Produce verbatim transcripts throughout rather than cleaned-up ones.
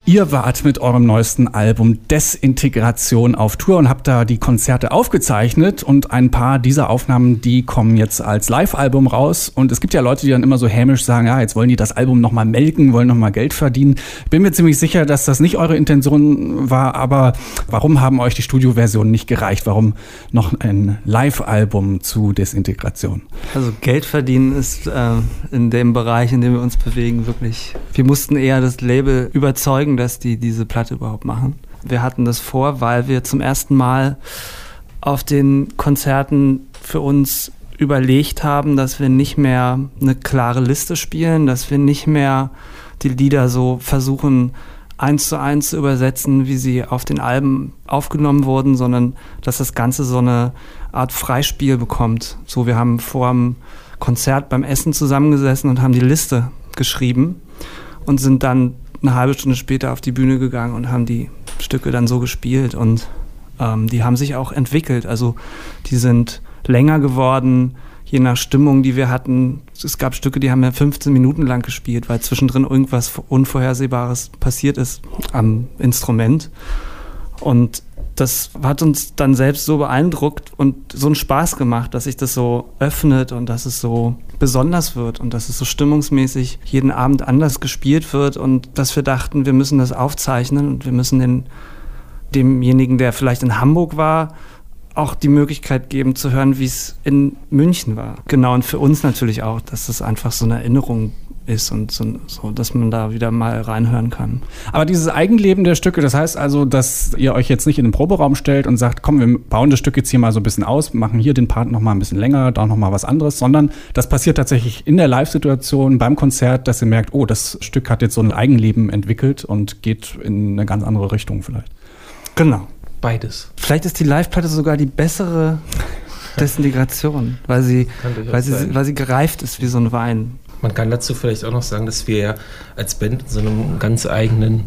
Ihr wart mit eurem neuesten Album Desintegration auf Tour und habt da die Konzerte aufgezeichnet und ein paar dieser Aufnahmen, die kommen jetzt als Live-Album raus und es gibt ja Leute, die dann immer so hämisch sagen, ja, jetzt wollen die das Album nochmal melken, wollen nochmal Geld verdienen. Ich bin mir ziemlich sicher, dass das nicht eure Intention war, aber warum haben euch die Studioversionen nicht gereicht? Warum noch ein Live-Album zu Desintegration? Also Geld verdienen ist äh, in dem Bereich, in dem wir uns bewegen, wirklich, wir mussten eher das Label überzeugen, dass die diese Platte überhaupt machen. Wir hatten das vor, weil wir zum ersten Mal auf den Konzerten für uns überlegt haben, dass wir nicht mehr eine klare Liste spielen, dass wir nicht mehr die Lieder so versuchen, eins zu eins zu übersetzen, wie sie auf den Alben aufgenommen wurden, sondern dass das Ganze so eine Art Freispiel bekommt. So, wir haben vor dem Konzert beim Essen zusammengesessen und haben die Liste geschrieben und sind dann eine halbe Stunde später auf die Bühne gegangen und haben die Stücke dann so gespielt und ähm, die haben sich auch entwickelt. Also die sind länger geworden, je nach Stimmung, die wir hatten. Es gab Stücke, die haben wir fünfzehn Minuten lang gespielt, weil zwischendrin irgendwas Unvorhersehbares passiert ist am Instrument. Und das hat uns dann selbst so beeindruckt und so einen Spaß gemacht, dass sich das so öffnet und dass es so besonders wird und dass es so stimmungsmäßig jeden Abend anders gespielt wird und dass wir dachten, wir müssen das aufzeichnen und wir müssen den, demjenigen, der vielleicht in Hamburg war, auch die Möglichkeit geben zu hören, wie es in München war. Genau, und für uns natürlich auch, dass das einfach so eine Erinnerung ist und so, so, dass man da wieder mal reinhören kann. Aber dieses Eigenleben der Stücke, das heißt also, dass ihr euch jetzt nicht in den Proberaum stellt und sagt, komm, wir bauen das Stück jetzt hier mal so ein bisschen aus, machen hier den Part noch mal ein bisschen länger, da noch mal was anderes, sondern das passiert tatsächlich in der Live-Situation beim Konzert, dass ihr merkt, oh, das Stück hat jetzt so ein Eigenleben entwickelt und geht in eine ganz andere Richtung vielleicht. Genau. Beides. Vielleicht ist die Live-Platte sogar die bessere Desintegration, weil sie, weil sie, weil sie gereift ist wie so ein Wein. Man kann dazu vielleicht auch noch sagen, dass wir ja als Band in so einem ganz eigenen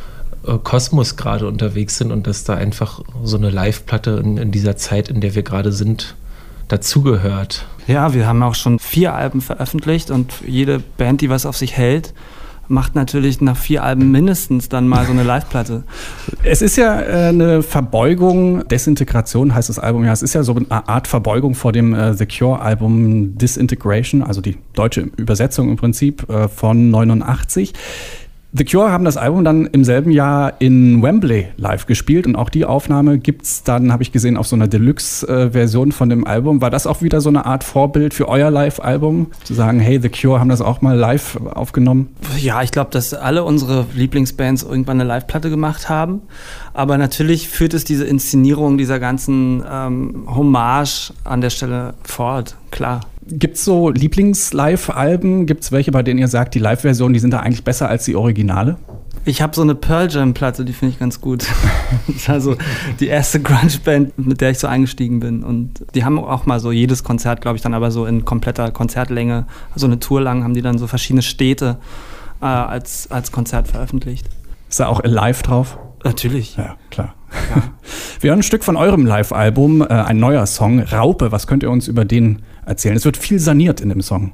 äh, Kosmos gerade unterwegs sind und dass da einfach so eine Live-Platte in, in dieser Zeit, in der wir gerade sind, dazugehört. Ja, wir haben auch schon vier Alben veröffentlicht und jede Band, die was auf sich hält, macht natürlich nach vier Alben mindestens dann mal so eine Live-Platte. Es ist ja äh, eine Verbeugung, Desintegration heißt das Album ja, es ist ja so eine Art Verbeugung vor dem äh, The Cure-Album Disintegration, also die deutsche Übersetzung im Prinzip äh, von neunundachtzig. The Cure haben das Album dann im selben Jahr in Wembley live gespielt und auch die Aufnahme gibt's dann, habe ich gesehen, auf so einer Deluxe-Version von dem Album. War das auch wieder so eine Art Vorbild für euer Live-Album? Zu sagen, hey, The Cure haben das auch mal live aufgenommen? Ja, ich glaube, dass alle unsere Lieblingsbands irgendwann eine Live-Platte gemacht haben. Aber natürlich führt es diese Inszenierung dieser ganzen ähm, Hommage an der Stelle fort, klar. Gibt's so Lieblings-Live-Alben? Gibt's welche, bei denen ihr sagt, die Live-Versionen, die sind da eigentlich besser als die Originale? Ich habe so eine Pearl Jam-Platte, die finde ich ganz gut. Das ist also die erste Grunge-Band, mit der ich so eingestiegen bin. Und die haben auch mal so jedes Konzert, glaube ich, dann aber so in kompletter Konzertlänge, also eine Tour lang, haben die dann so verschiedene Städte äh, als, als Konzert veröffentlicht. Ist da auch Alive drauf? Natürlich. Ja, klar. Ja. Wir hören ein Stück von eurem Live-Album, äh, ein neuer Song, Raupe. Was könnt ihr uns über den erzählen? Es wird viel saniert in dem Song.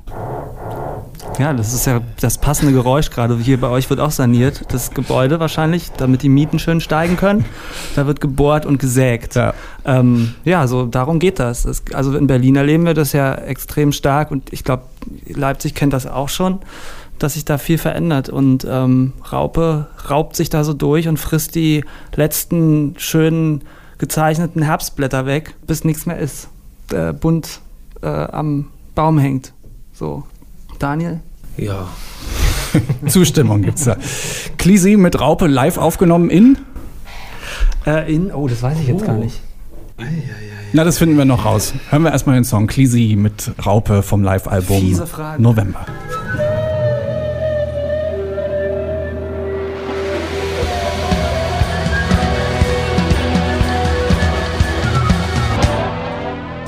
Ja, das ist ja das passende Geräusch gerade. Hier bei euch wird auch saniert, das Gebäude wahrscheinlich, damit die Mieten schön steigen können. Da wird gebohrt und gesägt. Ja, ähm, ja so darum geht das. das. Also in Berlin erleben wir das ja extrem stark und ich glaube, Leipzig kennt das auch schon, dass sich da viel verändert und ähm, Raupe raubt sich da so durch und frisst die letzten schönen gezeichneten Herbstblätter weg, bis nichts mehr ist, der bunt äh, am Baum hängt. So, Daniel? Ja. Zustimmung gibt's da. Clisi mit Raupe live aufgenommen in? Äh, in? Oh, das weiß ich jetzt oh. gar nicht. Ei, ei, ei. Na, das finden wir noch raus. Hören wir erstmal den Song Clisi mit Raupe vom Live-Album November.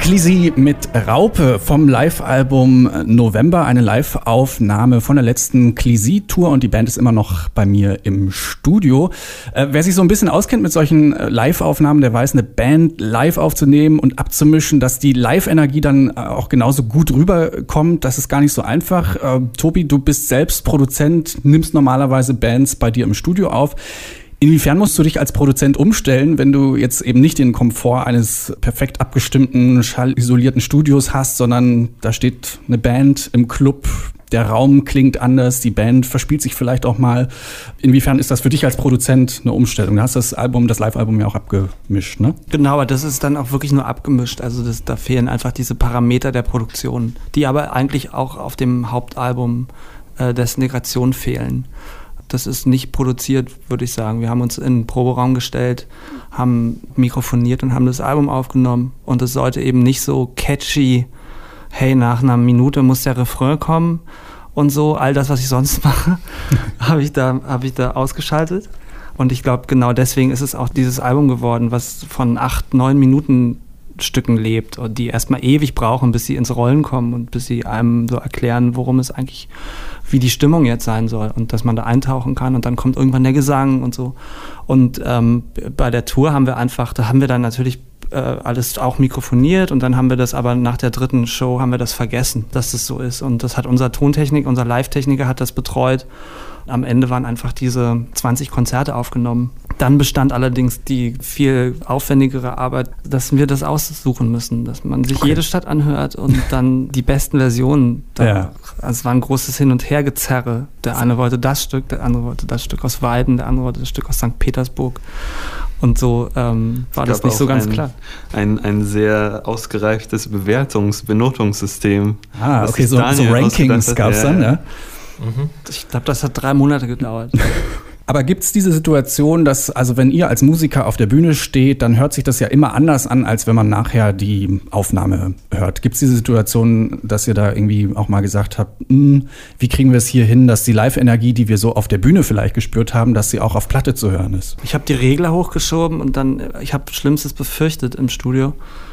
Clisi mit Raupe vom Live-Album November, eine Live-Aufnahme von der letzten Clisi-Tour und die Band ist immer noch bei mir im Studio. Äh, wer sich so ein bisschen auskennt mit solchen Live-Aufnahmen, der weiß, eine Band live aufzunehmen und abzumischen, dass die Live-Energie dann auch genauso gut rüberkommt, das ist gar nicht so einfach. Äh, Tobi, du bist selbst Produzent, nimmst normalerweise Bands bei dir im Studio auf. Inwiefern musst du dich als Produzent umstellen, wenn du jetzt eben nicht den Komfort eines perfekt abgestimmten, schallisolierten Studios hast, sondern da steht eine Band im Club, der Raum klingt anders, die Band verspielt sich vielleicht auch mal. Inwiefern ist das für dich als Produzent eine Umstellung? Du hast das Album, das Live-Album ja auch abgemischt, ne? Genau, aber das ist dann auch wirklich nur abgemischt. Also das, da fehlen einfach diese Parameter der Produktion, die aber eigentlich auch auf dem Hauptalbum äh, Desintegration fehlen. Das ist nicht produziert, würde ich sagen. Wir haben uns in den Proberaum gestellt, haben mikrofoniert und haben das Album aufgenommen. Und es sollte eben nicht so catchy, hey, nach einer Minute muss der Refrain kommen und so. All das, was ich sonst mache, habe ich da, habe ich da ausgeschaltet. Und ich glaube, genau deswegen ist es auch dieses Album geworden, was von acht, neun Minuten Stücken lebt und die erstmal ewig brauchen, bis sie ins Rollen kommen und bis sie einem so erklären, worum es eigentlich, wie die Stimmung jetzt sein soll und dass man da eintauchen kann und dann kommt irgendwann der Gesang und so. Und ähm, bei der Tour haben wir einfach, da haben wir dann natürlich äh, alles auch mikrofoniert und dann haben wir das aber nach der dritten Show haben wir das vergessen, dass das so ist und das hat unser Tontechnik, unser Live-Techniker hat das betreut. Am Ende waren einfach diese zwanzig Konzerte aufgenommen. Dann bestand allerdings die viel aufwendigere Arbeit, dass wir das aussuchen müssen, dass man sich okay. jede Stadt anhört und dann die besten Versionen. Da, ja. Also es war ein großes Hin- und Hergezerre. Der eine wollte das Stück, der andere wollte das Stück aus Weiden, der andere wollte das Stück aus Sankt Petersburg. Und so ähm, war das nicht so ganz ein, klar. Ein, ein sehr ausgereiftes Bewertungs-, Benotungssystem. Ah, okay, so, so Rankings gab es dann, ja? ja. Mhm. Ich glaube, das hat drei Monate gedauert. Aber gibt es diese Situation, dass, also wenn ihr als Musiker auf der Bühne steht, dann hört sich das ja immer anders an, als wenn man nachher die Aufnahme hört. Gibt es diese Situation, dass ihr da irgendwie auch mal gesagt habt, wie kriegen wir es hier hin, dass die Live-Energie, die wir so auf der Bühne vielleicht gespürt haben, dass sie auch auf Platte zu hören ist? Ich habe die Regler hochgeschoben und dann, ich habe Schlimmstes befürchtet im Studio.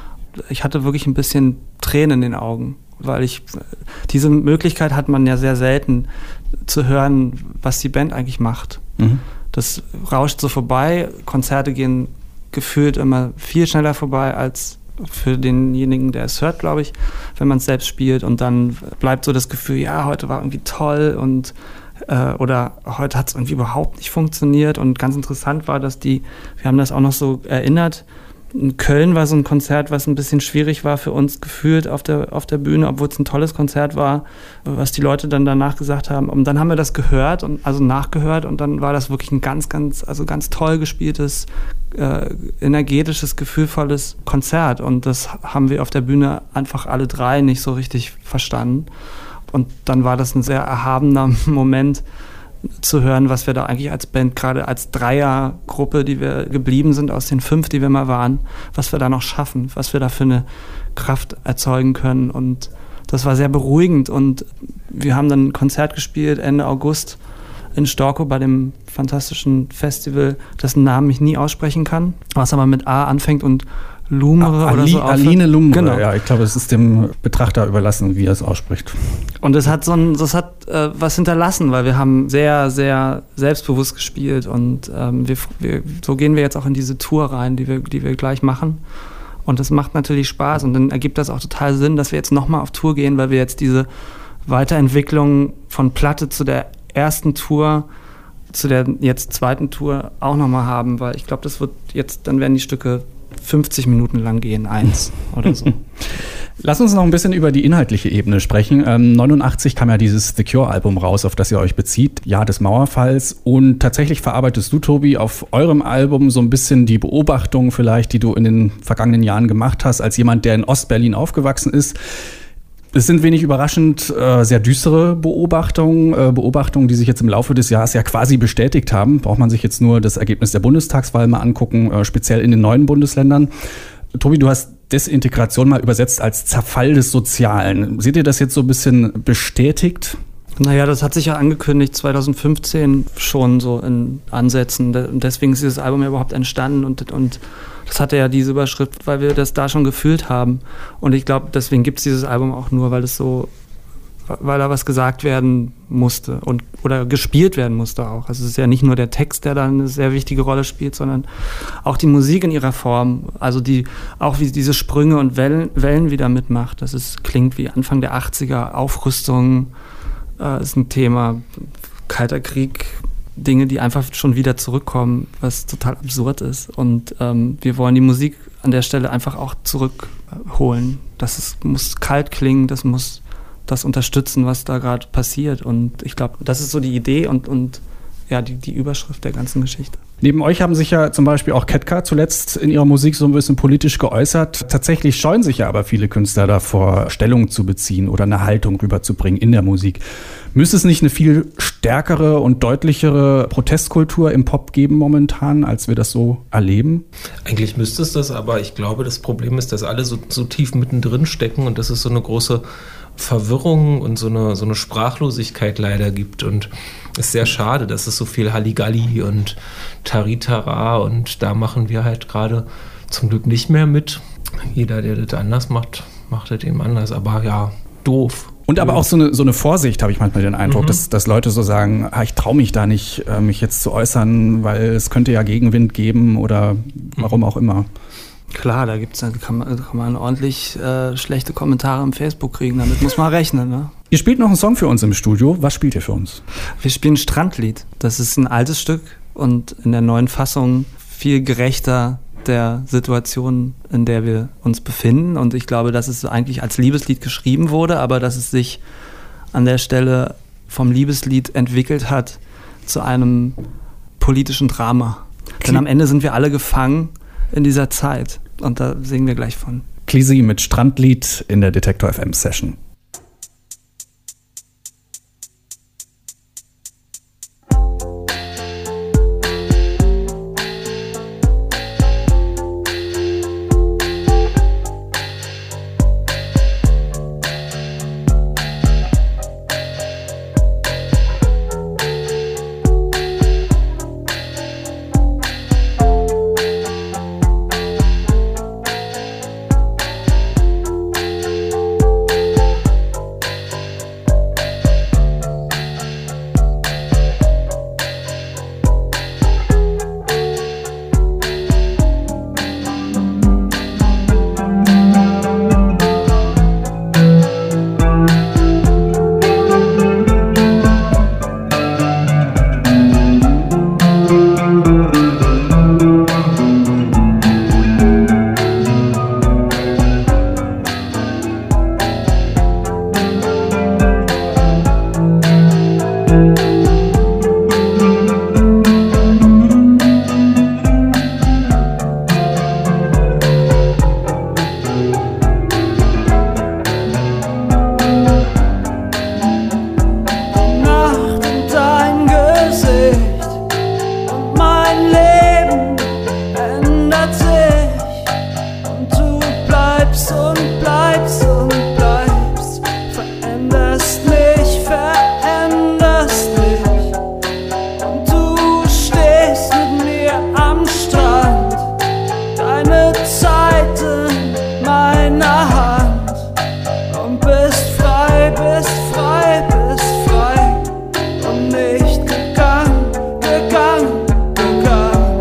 Ich hatte wirklich ein bisschen Tränen in den Augen. Weil ich, diese Möglichkeit hat man ja sehr selten zu hören, was die Band eigentlich macht. Mhm. Das rauscht so vorbei, Konzerte gehen gefühlt immer viel schneller vorbei als für denjenigen, der es hört, glaube ich, wenn man es selbst spielt und dann bleibt so das Gefühl, ja, heute war irgendwie toll und äh, oder heute hat es irgendwie überhaupt nicht funktioniert und ganz interessant war, dass die, wir haben das auch noch so erinnert, in Köln war so ein Konzert, was ein bisschen schwierig war für uns gefühlt auf der, auf der Bühne, obwohl es ein tolles Konzert war, was die Leute dann danach gesagt haben. Und dann haben wir das gehört, und also nachgehört und dann war das wirklich ein ganz, ganz, also ganz toll gespieltes, äh, energetisches, gefühlvolles Konzert. Und das haben wir auf der Bühne einfach alle drei nicht so richtig verstanden. Und dann war das ein sehr erhabener Moment, zu hören, was wir da eigentlich als Band, gerade als Dreiergruppe, die wir geblieben sind, aus den fünf, die wir mal waren, was wir da noch schaffen, was wir da für eine Kraft erzeugen können. Und das war sehr beruhigend. Und wir haben dann ein Konzert gespielt Ende August in Storkow bei dem fantastischen Festival, dessen Namen ich nie aussprechen kann, was aber mit A anfängt und Lumere Ali, oder so. Aline Lumere, genau. Ja, ich glaube, es ist dem Betrachter überlassen, wie er es ausspricht. Und es hat so ein, das hat äh, was hinterlassen, weil wir haben sehr, sehr selbstbewusst gespielt und ähm, wir, wir, so gehen wir jetzt auch in diese Tour rein, die wir, die wir gleich machen. Und das macht natürlich Spaß und dann ergibt das auch total Sinn, dass wir jetzt nochmal auf Tour gehen, weil wir jetzt diese Weiterentwicklung von Platte zu der ersten Tour, zu der jetzt zweiten Tour auch nochmal haben, weil ich glaube, das wird jetzt, dann werden die Stücke fünfzig Minuten lang gehen, eins oder so. Lass uns noch ein bisschen über die inhaltliche Ebene sprechen. Ähm, neunundachtzig kam ja dieses The Cure-Album raus, auf das ihr euch bezieht, Jahr des Mauerfalls. Und tatsächlich verarbeitest du, Tobi, auf eurem Album so ein bisschen die Beobachtungen vielleicht, die du in den vergangenen Jahren gemacht hast, als jemand, der in Ostberlin aufgewachsen ist. Es sind wenig überraschend äh, sehr düstere Beobachtungen, äh, Beobachtungen, die sich jetzt im Laufe des Jahres ja quasi bestätigt haben. Braucht man sich jetzt nur das Ergebnis der Bundestagswahl mal angucken, äh, speziell in den neuen Bundesländern. Tobi, du hast Desintegration mal übersetzt als Zerfall des Sozialen. Seht ihr das jetzt so ein bisschen bestätigt? Naja, das hat sich ja angekündigt zwanzig fünfzehn schon so in Ansätzen. Und deswegen ist dieses Album ja überhaupt entstanden. Und, und das hatte ja diese Überschrift, weil wir das da schon gefühlt haben. Und ich glaube, deswegen gibt es dieses Album auch nur, weil es so, weil da was gesagt werden musste und oder gespielt werden musste auch. Also es ist ja nicht nur der Text, der da eine sehr wichtige Rolle spielt, sondern auch die Musik in ihrer Form. Also die auch wie diese Sprünge und Wellen, Wellen wieder mitmacht. Das ist, klingt wie Anfang der achtziger, Aufrüstung äh, ist ein Thema, Kalter Krieg, Dinge, die einfach schon wieder zurückkommen, was total absurd ist. Und ähm, wir wollen die Musik an der Stelle einfach auch zurückholen. Das ist, muss kalt klingen, das muss das unterstützen, was da gerade passiert. Und ich glaube, das ist so die Idee und, und ja, die, die Überschrift der ganzen Geschichte. Neben euch haben sich ja zum Beispiel auch Ketka zuletzt in ihrer Musik so ein bisschen politisch geäußert. Tatsächlich scheuen sich ja aber viele Künstler davor, Stellung zu beziehen oder eine Haltung rüberzubringen in der Musik. Müsste es nicht eine viel stärkere und deutlichere Protestkultur im Pop geben momentan, als wir das so erleben? Eigentlich müsste es das, aber ich glaube, das Problem ist, dass alle so, so tief mittendrin stecken und dass es so eine große Verwirrung und so eine, so eine Sprachlosigkeit leider gibt. Und es ist sehr schade, dass es so viel Halligalli und Taritara und da machen wir halt gerade zum Glück nicht mehr mit. Jeder, der das anders macht, macht das eben anders. Aber ja, doof. Und aber auch so eine, so eine Vorsicht, habe ich manchmal den Eindruck, mhm. dass, dass Leute so sagen, ah, ich traue mich da nicht, mich jetzt zu äußern, weil es könnte ja Gegenwind geben oder warum auch immer. Klar, da gibt's, kann man, kann man ordentlich äh, schlechte Kommentare im Facebook kriegen, damit muss man rechnen. Ne? Ihr spielt noch einen Song für uns im Studio. Was spielt ihr für uns? Wir spielen Strandlied. Das ist ein altes Stück und in der neuen Fassung viel gerechter der Situation, in der wir uns befinden. Und ich glaube, dass es eigentlich als Liebeslied geschrieben wurde, aber dass es sich an der Stelle vom Liebeslied entwickelt hat zu einem politischen Drama. Kli- Denn am Ende sind wir alle gefangen in dieser Zeit. Und da singen wir gleich von. Klisi mit Strandlied in der Detektor F M Session. Gegangen, gegangen.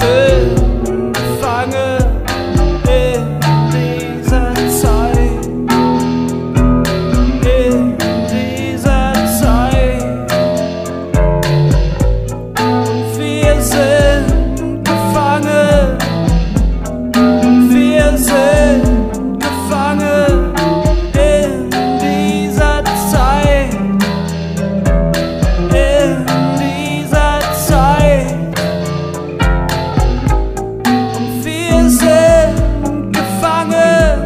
sind gefangen in dieser Zeit, in dieser Zeit. Wir sind gefangen, wir sind gefangen in dieser Zeit, in dieser Zeit. Wir sind gefangen,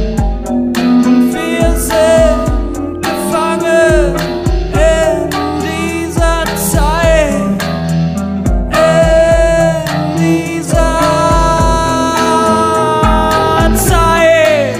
wir sind gefangen in dieser Zeit, in dieser Zeit.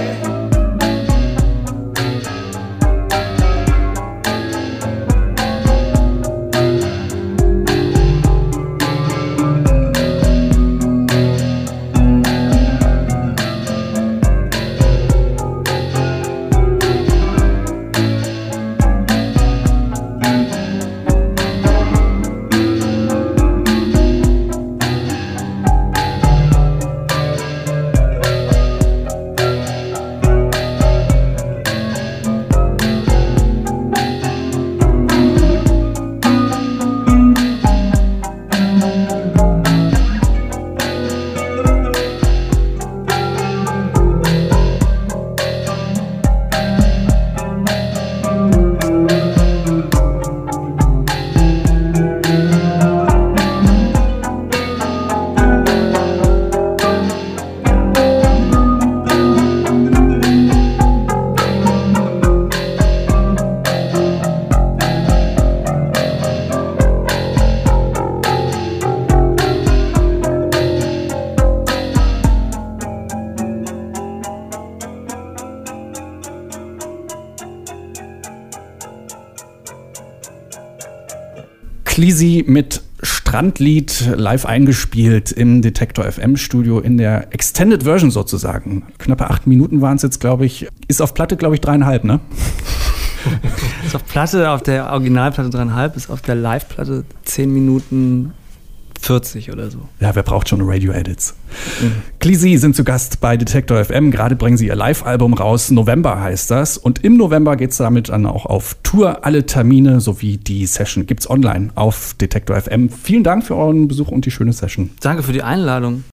Cleasy mit Strandlied live eingespielt im Detektor F M Studio in der Extended Version sozusagen. Knappe acht Minuten waren es jetzt, glaube ich. Ist auf Platte, glaube ich, dreieinhalb, ne? Ist auf Platte, auf der Originalplatte dreieinhalb, ist auf der Live-Platte zehn Minuten vierzig oder so. Ja, wer braucht schon Radio-Edits? Mhm. Cleasy sind zu Gast bei Detektor F M. Gerade bringen sie ihr Live-Album raus. November heißt das. Und im November geht es damit dann auch auf Tour. Alle Termine sowie die Session gibt's online auf Detektor F M. Vielen Dank für euren Besuch und die schöne Session. Danke für die Einladung.